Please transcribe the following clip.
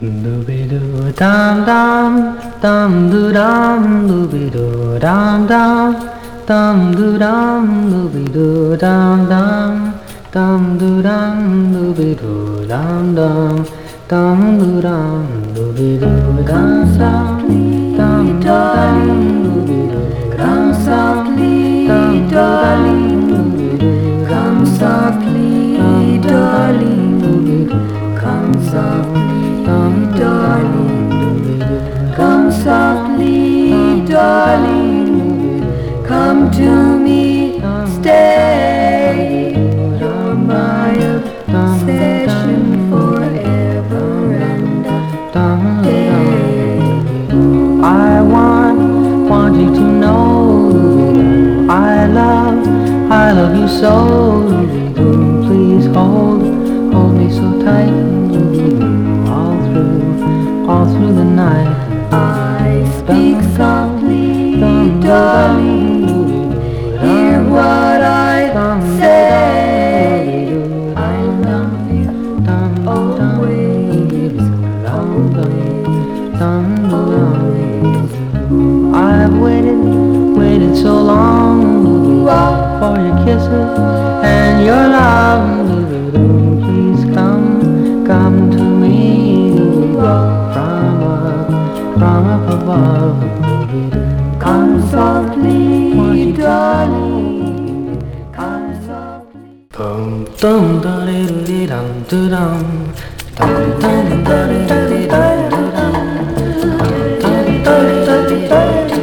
Dooby-doo dum dum, dum doo dum, dooby-doo dum dum, dum doo dum, dooby-doo dum dum, dum doo dum, dooby-doo dum dum, dum doo dum, dooby-doo dum dum, dum dum, dooby-doo dum Softly, darling, come softly, darling, come softly, darling, come softly, darling, come to me, stay. You're my obsession forever and a day. I want you to know I love you so. Please hold me so tight. All through the night. I speak softly, darling, hear what I say. I love you always, always. I've waited so long for your kisses and your love. Please come to me from up above. Come softly, darling, come softly. Dum dum da dee dum dum dum dum da dee dum dum dum.